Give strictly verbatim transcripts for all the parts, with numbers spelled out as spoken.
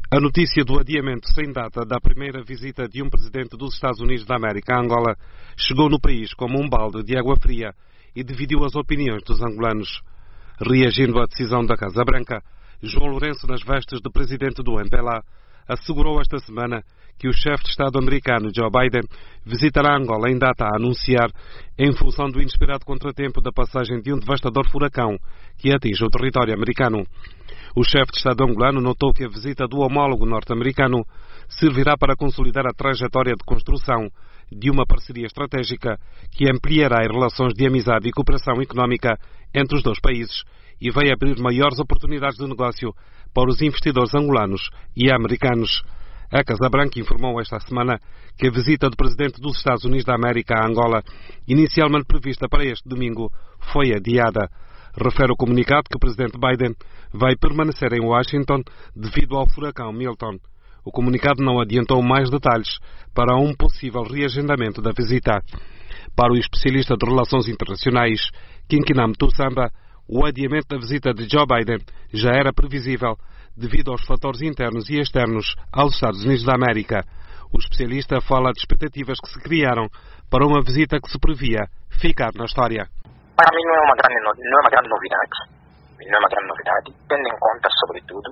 A notícia do adiamento sem data da primeira visita de um presidente dos Estados Unidos da América a Angola chegou no país como um balde de água fria e dividiu as opiniões dos angolanos. Reagindo à decisão da Casa Branca, João Lourenço, nas vestes de presidente do M P L A, assegurou esta semana que o chefe de Estado americano, Joe Biden, visitará Angola em data a anunciar, em função do inesperado contratempo da passagem de um devastador furacão que atinge o território americano. O chefe de Estado angolano notou que a visita do homólogo norte-americano servirá para consolidar a trajetória de construção de uma parceria estratégica que ampliará as relações de amizade e cooperação económica entre os dois países e vai abrir maiores oportunidades de negócio para os investidores angolanos e americanos. A Casa Branca informou esta semana que a visita do presidente dos Estados Unidos da América a Angola, inicialmente prevista para este domingo, foi adiada. Refere o comunicado que o presidente Biden vai permanecer em Washington devido ao furacão Milton. O comunicado não adiantou mais detalhes para um possível reagendamento da visita. Para o especialista de Relações Internacionais, Kinkinam Tussamba, o adiamento da visita de Joe Biden já era previsível devido aos fatores internos e externos aos Estados Unidos da América. O especialista fala de expectativas que se criaram para uma visita que se previa ficar na história. Para mim não é uma grande, não é uma grande novidade, não é uma grande novidade, tendo em conta, sobretudo,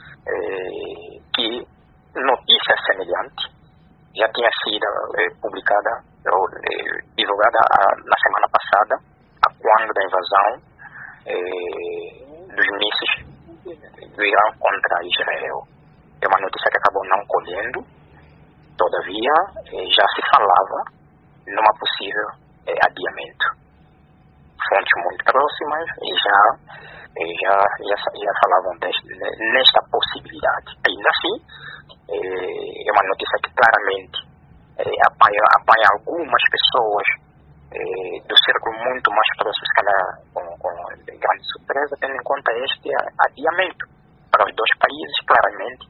eh, que notícia semelhante já tinha sido eh, publicada ou eh, divulgada ah, na semana passada, a quando da invasão eh, dos mísseis do Irã contra Israel. É uma notícia que acabou não colhendo, todavia eh, já se falava numa possível eh, adiamento. Fontes muito próximas e já, já, já, já falavam deste, nesta possibilidade. Ainda assim, é uma notícia que claramente apanha, apanha algumas pessoas do círculo muito mais próximo, se calhar com, com grande surpresa, tendo em conta este adiamento. Para os dois países, claramente,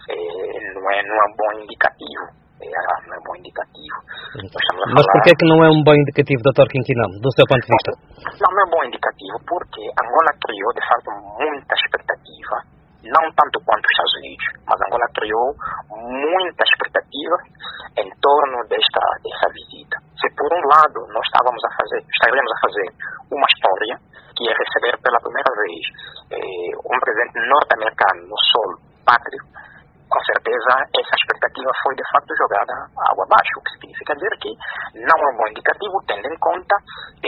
não é, não é um bom indicativo. É, não é um bom indicativo. Mas falar... por que é que não é um bom indicativo, doutor Kinkinam, do seu ponto de vista? Não, não é um bom indicativo porque Angola criou, de fato, muita expectativa, não tanto quanto os Estados Unidos, mas Angola criou muita expectativa em torno desta, desta visita. Se por um lado nós estávamos a fazer, estaríamos a fazer uma história que ia receber pela primeira vez eh, um presidente norte-americano no solo pátrio, com certeza essa expectativa foi de facto jogada água abaixo, o que significa dizer que não é um bom indicativo, tendo em conta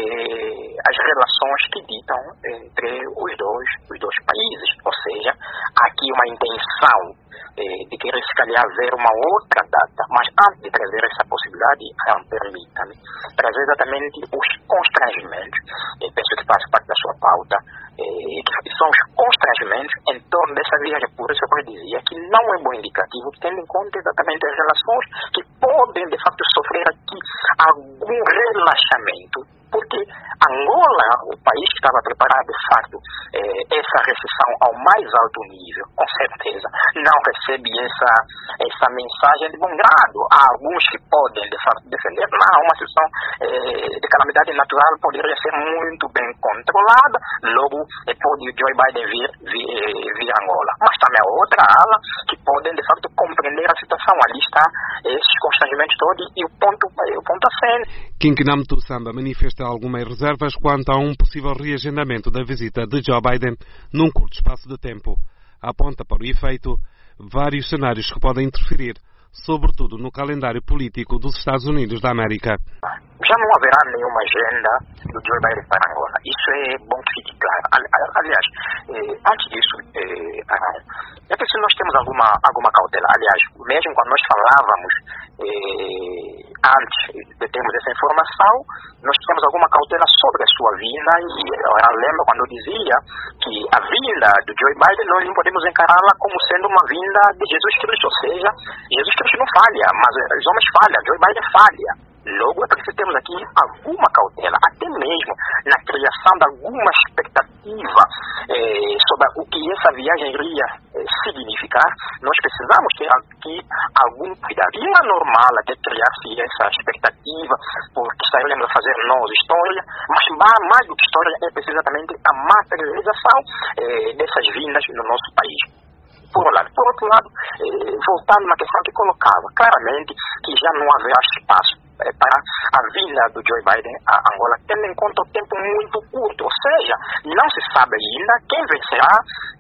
eh, as relações que ditam entre os dois, os dois países. Ou seja, há aqui uma intenção eh, de querer se calhar ver uma outra data, mas antes de trazer essa possibilidade, não, permita-me, trazer exatamente os constrangimentos, eh, penso que faz parte da sua pauta, eh, que são os constrangimentos em torno dessa viagem. Por isso eu dizia que não é bom indicativo, tendo em conta exatamente as relações que podem de facto sofrer aqui algum relaxamento, porque Angola, o país que estava preparado de facto eh, essa recessão ao mais alto nível, com certeza não recebe essa, essa mensagem de bom grado. Há alguns que podem de facto defender, não, uma situação eh, de calamidade natural poderia ser muito bem controlada, logo eh, pode o Joe Biden vir, vir, vir a Angola. Mas também há outra ala que podem de facto compreender a situação. Ali está esses constrangimentos todos e o ponto, o ponto a cena. Kinkinam Tussamba manifesta algumas reservas quanto a um possível reagendamento da visita de Joe Biden num curto espaço de tempo. Aponta para o efeito vários cenários que podem interferir, sobretudo no calendário político dos Estados Unidos da América. Já não haverá nenhuma agenda do Joe Biden para Angola. Isso é bom que fique claro. Aliás, eh, antes disso, eh, é preciso nós temos alguma, alguma cautela. Aliás, mesmo quando nós falávamos eh, antes de termos essa informação, nós tínhamos alguma cautela sobre a sua vinda e eu lembro quando eu dizia que a vinda do Joe Biden nós não podemos encará-la como sendo uma vinda de Jesus Cristo, ou seja, Jesus Cristo não falha, mas os homens falham, Joe Biden falha. Logo, é preciso termos aqui alguma cautela, até mesmo na criação de alguma expectativa eh, sobre o que essa viagem iria eh, significar. Nós precisamos ter aqui algum cuidado. E não é normal até criar-se essa expectativa, porque estaremos a fazer nós história, mas mais do que história é precisamente a materialização eh, dessas vindas no nosso país. por um lado. Por outro lado, eh, voltando na questão que colocava, claramente que já não haverá espaço eh, para a vinda do Joe Biden a Angola, tendo em conta o tempo muito curto, ou seja, não se sabe ainda quem vencerá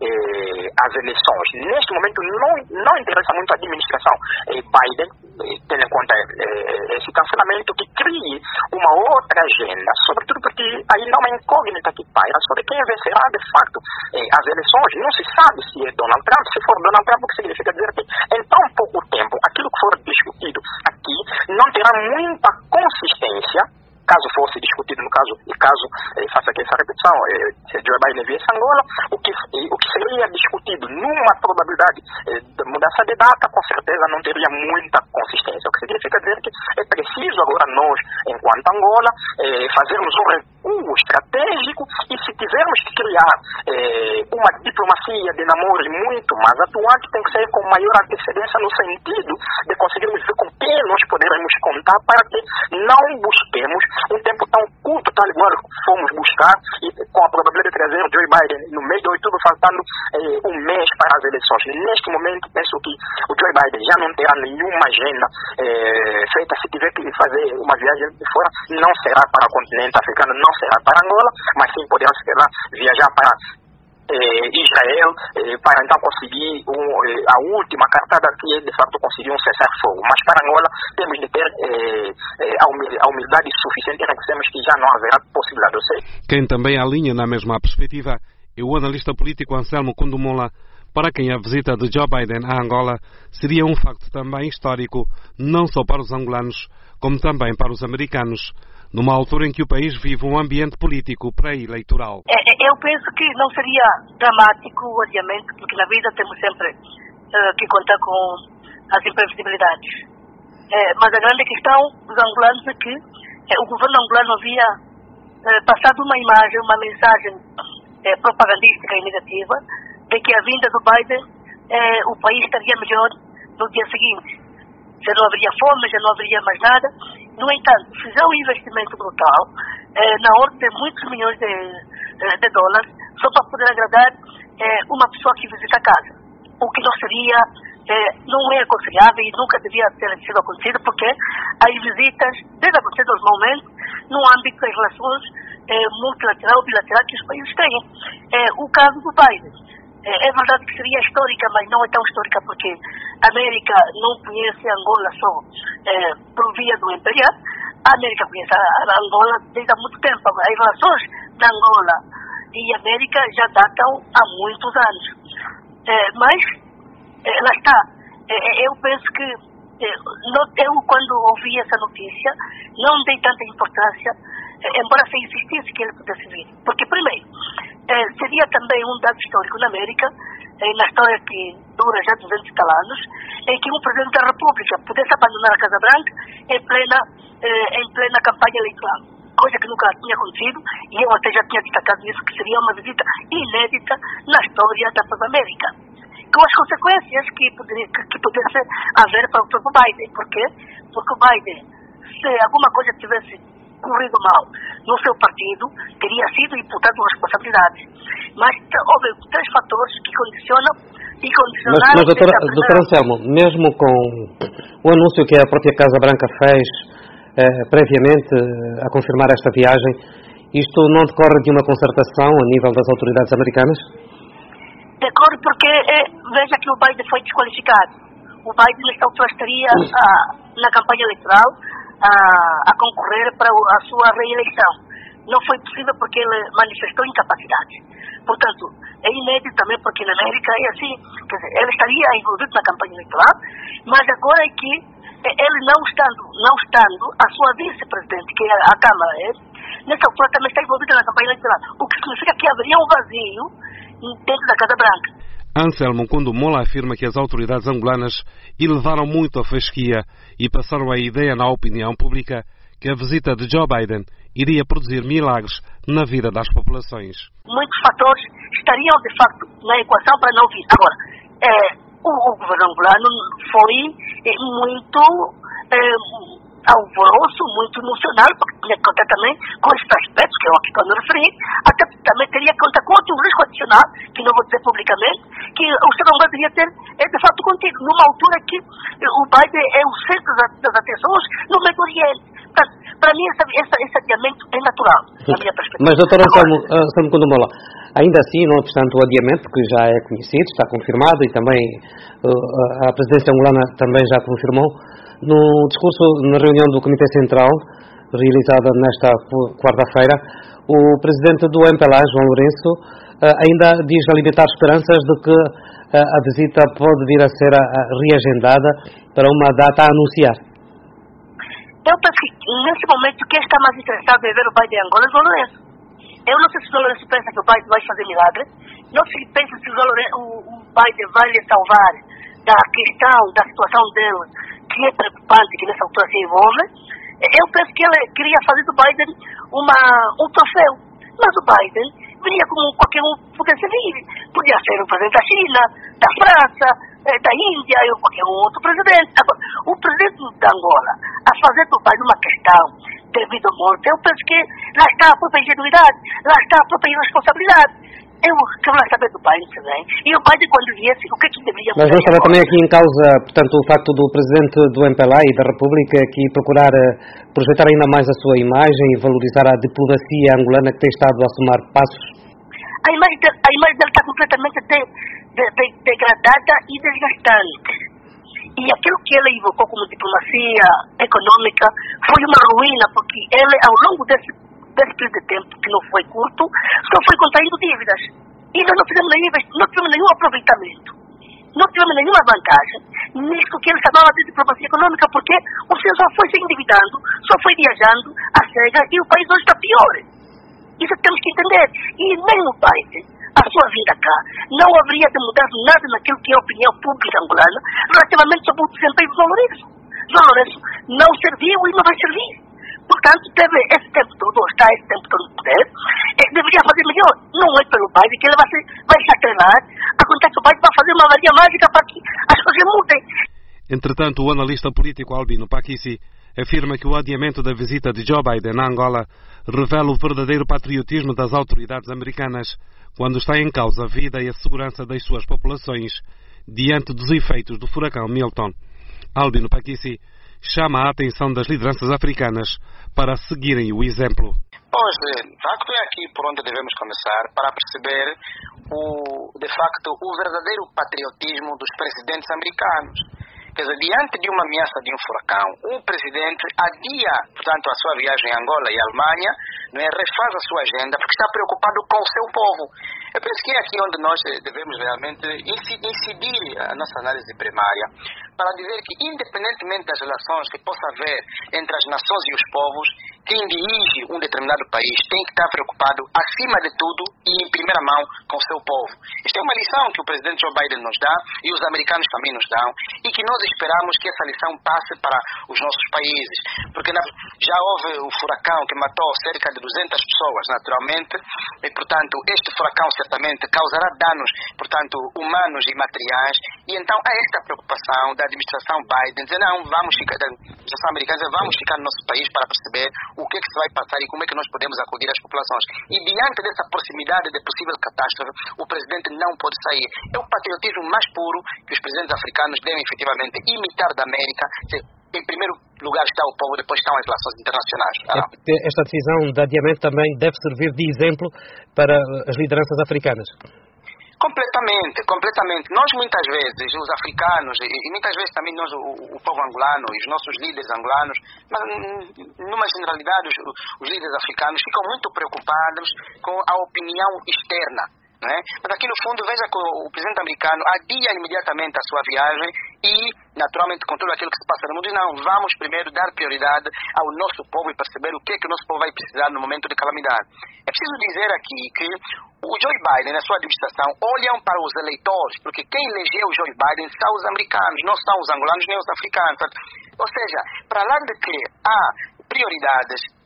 eh, as eleições. Neste momento não, não interessa muito a administração eh, Biden, eh, tendo em conta eh, esse cancelamento, que crie uma outra agenda, sobretudo porque ainda há uma incógnita que paira sobre quem vencerá de facto eh, as eleições. Não se sabe se é Donald Trump. Se for Donald Trump, o que significa dizer que em tão pouco tempo aquilo que for discutido aqui não terá muita consistência, caso fosse discutido, no caso, e caso eh, faça aqui essa repetição, eh, se Joe Biden viesse a Angola, o que, eh, o que seria discutido numa probabilidade eh, de mudança de data, com certeza não teria muita consistência. O que significa dizer que é preciso agora nós, enquanto Angola, eh, fazermos um recuo estratégico, e se tivermos que criar eh, uma diplomacia de namoro muito mais atuante, tem que ser com maior antecedência, no sentido de conseguirmos ver com quem nós poderemos contar, para que não busquemos um tempo tão curto, tal igual fomos buscar, e com a probabilidade de trazer o Joe Biden no mês de outubro, faltando eh, um mês para as eleições. Neste momento, penso que o Joe Biden já não terá nenhuma agenda eh, feita. Se tiver que fazer uma viagem de fora, não será para o continente africano, não será para Angola, mas sim poderá viajar para Eh, Israel, eh, para então conseguir um, eh, a última cartada, que é de facto conseguir um cessar-fogo. Mas para Angola temos de ter eh, eh, a, humildade, a humildade suficiente, para que sabemos que já não haverá possibilidade de ser. Quem também alinha na mesma perspectiva é o analista político Anselmo Kundumola, para quem a visita de Joe Biden a Angola seria um facto também histórico, não só para os angolanos, como também para os americanos, numa altura em que o país vive um ambiente político pré-eleitoral. Eu penso que não seria dramático o adiamento, porque na vida temos sempre uh, que contar com as imprevisibilidades. Uh, mas a grande questão dos angolanos é que uh, o governo angolano havia uh, passado uma imagem, uma mensagem uh, propagandística e negativa, de que a vinda do Biden, uh, o país estaria melhor no dia seguinte. Já não haveria fome, já não haveria mais nada. No entanto, fizeram um investimento brutal, eh, na ordem de muitos milhões de, de dólares, só para poder agradar eh, uma pessoa que visita a casa. O que não seria, eh, não é aconselhável e nunca devia ter sido acontecido, porque as visitas, desde acontecido aos momentos, no âmbito das relações eh, multilateral e bilateral que os países têm. Eh, o caso do Biden. É verdade que seria histórica, mas não é tão histórica, porque a América não conhece Angola só é, por via do imperial. A América conhece a Angola desde há muito tempo. As relações da Angola e América já datam há muitos anos. É, mas, é, lá está. É, eu penso que, é, eu quando ouvi essa notícia, não dei tanta importância, é, embora se insistisse que ele pudesse vir. Porque, primeiro, Eh, seria também um dado histórico na América, eh, na história que dura já duzentos e tal anos, em que um presidente da República pudesse abandonar a Casa Branca em plena, eh, em plena campanha eleitoral. Coisa que nunca tinha acontecido, e eu até já tinha destacado isso, que seria uma visita inédita na história da própria América. Com as consequências que, poderia, que, que pudesse haver para o próprio Biden. Por quê? Porque o Biden, se alguma coisa tivesse corrido mal no seu partido, teria sido imputado responsabilidade. Mas houve três fatores que condicionam e condicionaram... Mas, mas doutor, doutor Anselmo, mesmo com o anúncio que a própria Casa Branca fez eh, previamente eh, a confirmar esta viagem, isto não decorre de uma concertação a nível das autoridades americanas? Decorre porque, eh, veja que o Biden foi desqualificado. O Biden, nesta altura, estaria ah, na campanha eleitoral A, a concorrer para a sua reeleição. Não foi possível porque ele manifestou incapacidade. Portanto, é inédito também porque na América é assim, quer dizer, ele estaria envolvido na campanha eleitoral, mas agora é que ele não estando, não estando a sua vice-presidente, que é a Câmara, é, nessa altura também está envolvida na campanha eleitoral, o que significa que haveria um vazio dentro da Casa Branca. Anselmo Kundumola afirma que as autoridades angolanas elevaram muito a fasquia e passaram a ideia na opinião pública que a visita de Joe Biden iria produzir milagres na vida das populações. Muitos fatores estariam, de facto, na equação para não vir. Agora, é, o, o governo angolano foi é, muito é, alvoroço, muito emocional, porque tinha que contar também com esses aspectos, que eu aqui quando referi, até também teria que contar com outro risco adicional, que não vou dizer publicamente, que o ser humano devia ter, é de fato contigo, numa altura que o Biden é o centro das atenções no Médio Oriente. Portanto, para mim, esse, esse, esse adiamento é natural, na minha perspectiva. Mas, doutor Anselmo, Anselmo Condomola, ainda assim, não obstante o adiamento, que já é conhecido, está confirmado, e também uh, a presidência angolana também já confirmou, no discurso na reunião do Comitê Central, realizada nesta quarta-feira, o presidente do M P L A, João Lourenço, uh, ainda diz alimentar esperanças de que uh, a visita pode vir a ser uh, reagendada para uma data a anunciar. Eu penso que, nesse momento, quem está mais interessado em ver o Biden em Angola é o João Lourenço. Eu não sei se o João Lourenço pensa que o Biden vai fazer milagre. Não sei se pensa se o, Lourenço, o, o Biden vai lhe salvar da questão, da situação dele, que é preocupante, que nessa altura se envolve. Eu penso que ele queria fazer do Biden uma, um troféu. Mas o Biden viria como qualquer um pudesse vir. Podia ser o presidente da China, da França, da Índia ou qualquer outro presidente. Agora, o presidente da Angola, a fazer do Biden uma questão devido à morte, eu penso que lá está a própria ingenuidade, lá está a própria irresponsabilidade. Eu quero saber do Biden também. E o Biden, quando viesse, o que é que deveria fazer? Mas não estará também aqui em causa, portanto, o facto do presidente do M P L A e da República aqui procurar projetar ainda mais a sua imagem e valorizar a diplomacia angolana que tem estado a somar passos? A imagem, de, a imagem dele está completamente de, de, de, degradada e desgastante. E aquilo que ele invocou como diplomacia econômica foi uma ruína, porque ele, ao longo desse, desse período de tempo, que não foi curto, só foi contraindo dívidas. E nós não tivemos nenhum, não tivemos nenhum aproveitamento. Não tivemos nenhuma vantagem nisso que ele chamava de diplomacia econômica, porque o senhor só foi se endividando, só foi viajando a cega, e o país hoje está pior. Isso temos que entender. E nem o Biden, a sua vinda cá, não haveria de mudar nada naquilo que é a opinião pública angolana relativamente sobre o desempenho do João Lourenço. João Lourenço não serviu e não vai servir. Portanto, teve esse tempo todo, ou está esse tempo todo no poder, eh, deveria fazer melhor. Não é pelo Biden que ele vai se, vai se atrelar a contar que o Biden vai fazer uma varia mágica para que as coisas mudem. Entretanto, o analista político Albino Pakissi afirma que o adiamento da visita de Joe Biden a Angola revela o verdadeiro patriotismo das autoridades americanas quando está em causa a vida e a segurança das suas populações diante dos efeitos do furacão Milton. Albino Pakissi chama a atenção das lideranças africanas para seguirem o exemplo. Pois, de facto, é aqui por onde devemos começar para perceber, o, de facto, o verdadeiro patriotismo dos presidentes americanos. Quer dizer, diante de uma ameaça de um furacão, o presidente adia, portanto, a sua viagem a Angola e a Alemanha, não é, refaz a sua agenda porque está preocupado com o seu povo. Eu penso que é aqui onde nós devemos realmente incidir a nossa análise primária para dizer que, independentemente das relações que possa haver entre as nações e os povos, quem dirige um determinado país tem que estar preocupado, acima de tudo e em primeira mão, com o seu povo. Esta é uma lição que o presidente Joe Biden nos dá e os americanos também nos dão, e que nós esperamos que essa lição passe para os nossos países. Porque já houve o furacão que matou cerca de duzentas pessoas, naturalmente, e, portanto, este furacão certamente causará danos, portanto, humanos e materiais, e então há esta preocupação da administração Biden, dizer, não, vamos ficar, da administração americana, vamos ficar no nosso país para perceber o que é que se vai passar e como é que nós podemos acudir às populações. E diante dessa proximidade de possível catástrofe, o presidente não pode sair. É o patriotismo mais puro que os presidentes africanos devem efetivamente imitar da América. Em primeiro lugar está o povo, depois estão as relações internacionais. Ah. Esta decisão de adiamento também deve servir de exemplo para as lideranças africanas. Completamente, completamente. Nós muitas vezes, os africanos, e, e muitas vezes também nós, o, o povo angolano e os nossos líderes angolanos, mas numa generalidade os, os líderes africanos ficam muito preocupados com a opinião externa. Não é? Mas aqui no fundo, veja que o, o presidente americano adia imediatamente a sua viagem e, naturalmente, com tudo aquilo que se passa no mundo, diz, não, vamos primeiro dar prioridade ao nosso povo e perceber o que é que o nosso povo vai precisar no momento de calamidade. É preciso dizer aqui que o Joe Biden, na sua administração, olham para os eleitores, porque quem elegeu o Joe Biden são os americanos, não são os angolanos nem os africanos. Ou seja, para lá de que há prioridades,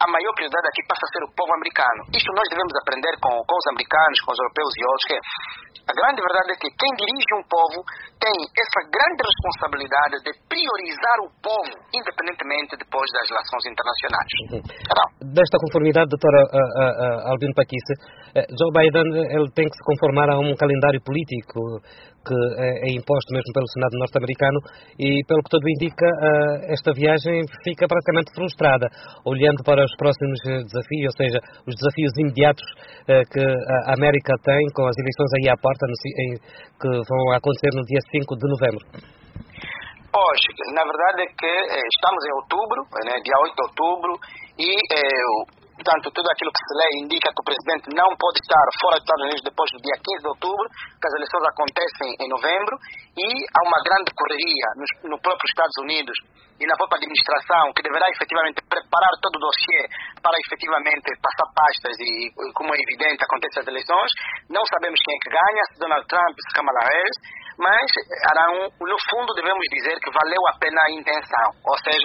a maior prioridade aqui passa a ser o povo americano. Isto nós devemos aprender com, com os americanos, com os europeus e outros, que a grande verdade é que quem dirige um povo tem essa grande responsabilidade de priorizar o povo, independentemente depois das relações internacionais. Uhum. Desta conformidade, doutora uh, uh, Albino Paquice, uh, Joe Biden ele tem que se conformar a um calendário político que é, é imposto mesmo pelo Senado norte-americano e, pelo que tudo indica, uh, esta viagem fica praticamente frustrada, olhando para os próximos desafios, ou seja, os desafios imediatos uh, que a América tem com as eleições aí à porta, no, em, que vão acontecer no dia cinco de novembro. Hoje, na verdade é que eh, estamos em outubro, né, dia oito de outubro, e eh, portanto, tudo aquilo que se lê indica que o presidente não pode estar fora dos Estados Unidos depois do dia quinze de outubro, que as eleições acontecem em novembro, e há uma grande correria no, no próprio Estados Unidos e na própria administração, que deverá efetivamente preparar todo o dossiê para efetivamente passar pastas e, como é evidente, acontecem as eleições. Não sabemos quem é que ganha, se Donald Trump, se Kamala Harris, mas Arão, no fundo devemos dizer que valeu a pena a intenção, ou seja,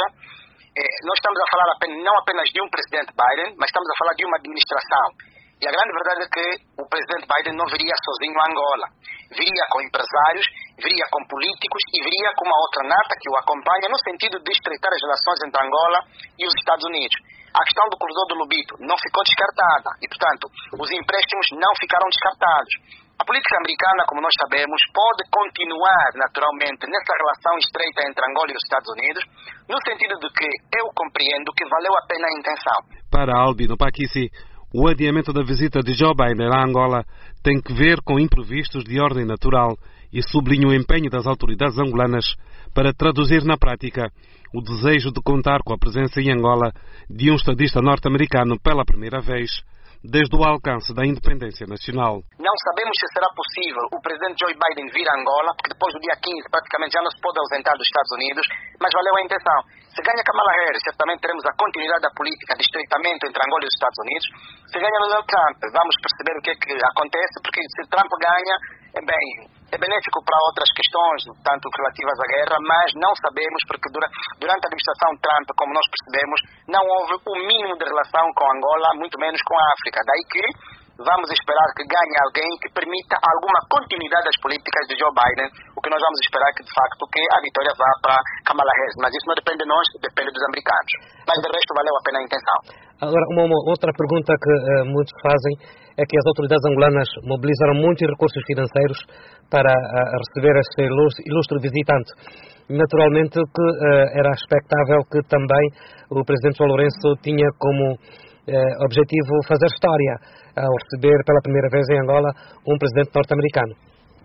nós estamos a falar apenas, não apenas de um presidente Biden, mas estamos a falar de uma administração. E a grande verdade é que o presidente Biden não viria sozinho a Angola. Viria com empresários, viria com políticos e viria com uma outra nata que o acompanha no sentido de estreitar as relações entre Angola e os Estados Unidos. A questão do corredor do Lobito não ficou descartada e, portanto, os empréstimos não ficaram descartados. A política americana, como nós sabemos, pode continuar naturalmente nessa relação estreita entre Angola e os Estados Unidos, no sentido de que eu compreendo que valeu a pena a intenção. Para Albino Paquice, o adiamento da visita de Joe Biden à Angola tem que ver com imprevistos de ordem natural e sublinha o empenho das autoridades angolanas para traduzir na prática o desejo de contar com a presença em Angola de um estadista norte-americano pela primeira vez desde o alcance da independência nacional. Não sabemos se será possível o presidente Joe Biden vir a Angola, porque depois do dia quinze praticamente já não se pode ausentar dos Estados Unidos, mas valeu a intenção. Se ganha Kamala Harris, certamente teremos a continuidade da política de estreitamento entre Angola e os Estados Unidos. Se ganha Donald Trump, vamos perceber o que é que acontece, porque se Trump ganha, é bem, é benéfico para outras questões, tanto relativas à guerra, mas não sabemos, porque durante a administração Trump, como nós percebemos, não houve o mínimo de relação com Angola, muito menos com a África. Daí que vamos esperar que ganhe alguém que permita alguma continuidade das políticas de Joe Biden, o que nós vamos esperar que, de facto, que a vitória vá para Kamala Harris. Mas isso não depende de nós, depende dos americanos. Mas, de resto, valeu a pena a intenção. Agora, uma, uma outra pergunta que uh, muitos fazem é que as autoridades angolanas mobilizaram muitos recursos financeiros para uh, receber este ilustre, ilustre visitante. Naturalmente que uh, era expectável que também o presidente João Lourenço tinha como uh, objetivo fazer história ao receber pela primeira vez em Angola um presidente norte-americano.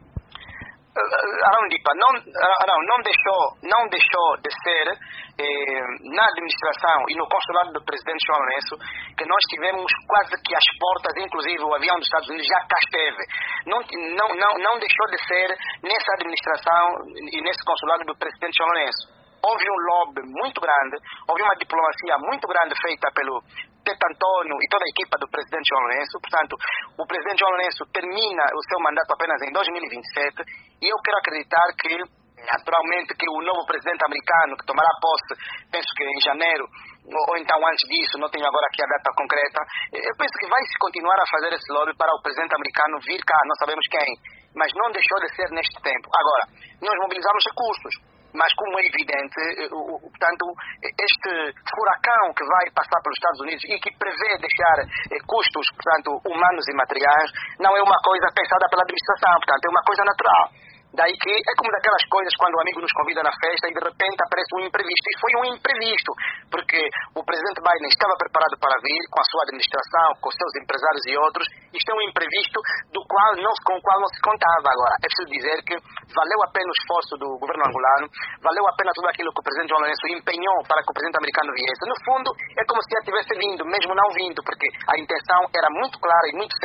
Arão Dipa, não, não, não, deixou, não deixou de ser eh, na administração e no consulado do presidente João Lourenço que nós tivemos quase que às portas, inclusive o avião dos Estados Unidos já cá esteve. Não, não, não, não deixou de ser nessa administração e nesse consulado do presidente João Lourenço. Houve um lobby muito grande, houve uma diplomacia muito grande feita pelo Tete Antônio e toda a equipa do presidente João Lourenço. Portanto, o presidente João Lourenço termina o seu mandato apenas em dois mil e vinte e sete e eu quero acreditar que, naturalmente, que o novo presidente americano, que tomará posse, penso que em janeiro, ou então antes disso, não tenho agora aqui a data concreta, eu penso que vai se continuar a fazer esse lobby para o presidente americano vir cá, não sabemos quem, mas não deixou de ser neste tempo. Agora, nós mobilizamos recursos. Mas, como é evidente, portanto, este furacão que vai passar pelos Estados Unidos e que prevê deixar custos, portanto, humanos e materiais, não é uma coisa pensada pela administração, portanto, é uma coisa natural. Daí que é como daquelas coisas quando o amigo nos convida na festa e de repente aparece um imprevisto. E foi um imprevisto, porque o presidente Biden estava preparado para vir com a sua administração, com os seus empresários e outros. Isto é um imprevisto do qual não, com o qual não se contava. Agora, é preciso dizer que valeu a pena o esforço do governo angolano, valeu a pena tudo aquilo que o presidente João Lourenço empenhou para que o presidente americano viesse. No fundo, é como se já tivesse vindo, mesmo não vindo, porque a intenção era muito clara e muito séria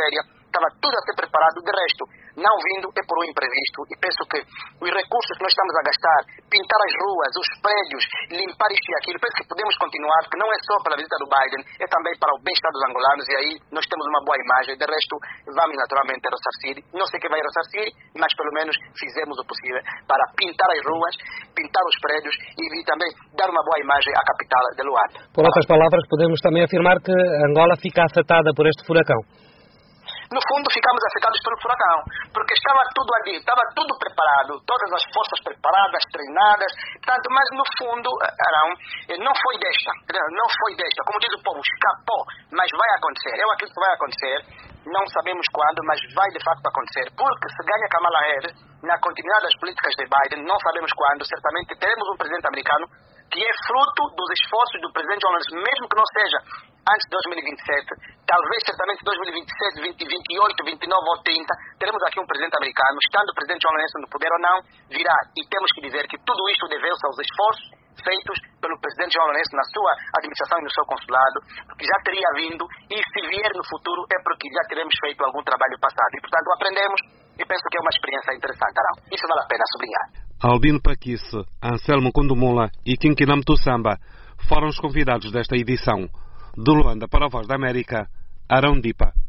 estava tudo a ser preparado, de resto, não vindo é por um imprevisto, e penso que os recursos que nós estamos a gastar, pintar as ruas, os prédios, limpar isto e aquilo, penso que podemos continuar, que não é só pela visita do Biden, é também para o bem-estar dos angolanos, e aí nós temos uma boa imagem, de resto, vamos naturalmente ressarcir, não sei quem vai ressarcir, mas pelo menos fizemos o possível para pintar as ruas, pintar os prédios e, e também dar uma boa imagem à capital de Luanda. Por outras palavras, podemos também afirmar que Angola fica afetada por este furacão. No fundo, ficamos afetados pelo furacão, porque estava tudo ali, estava tudo preparado, todas as forças preparadas, treinadas, tanto, mas no fundo, Arão, não foi desta, não foi desta, como diz o povo, escapou, mas vai acontecer, eu acredito que vai acontecer, não sabemos quando, mas vai de facto acontecer, porque se ganha Kamala Harris, na continuidade das políticas de Biden, não sabemos quando, certamente teremos um presidente americano que é fruto dos esforços do presidente João Lourenço, mesmo que não seja antes de dois mil e vinte e sete, talvez certamente dois mil e vinte e sete, vinte, vinte e oito, vinte e nove ou trinta, teremos aqui um presidente americano, estando o presidente João Lourenço no poder ou não, virá. E temos que dizer que tudo isto deveu-se aos esforços feitos pelo presidente João Lourenço na sua administração e no seu consulado, porque já teria vindo, e se vier no futuro é porque já teremos feito algum trabalho passado. E, portanto, aprendemos, e penso que é uma experiência interessante, Arão. Isso vale a pena sublinhar. Albino Paquice, Anselmo Kundumula e Kinkinam Tussamba foram os convidados desta edição. De Luanda para a Voz da América, Arão Dipa.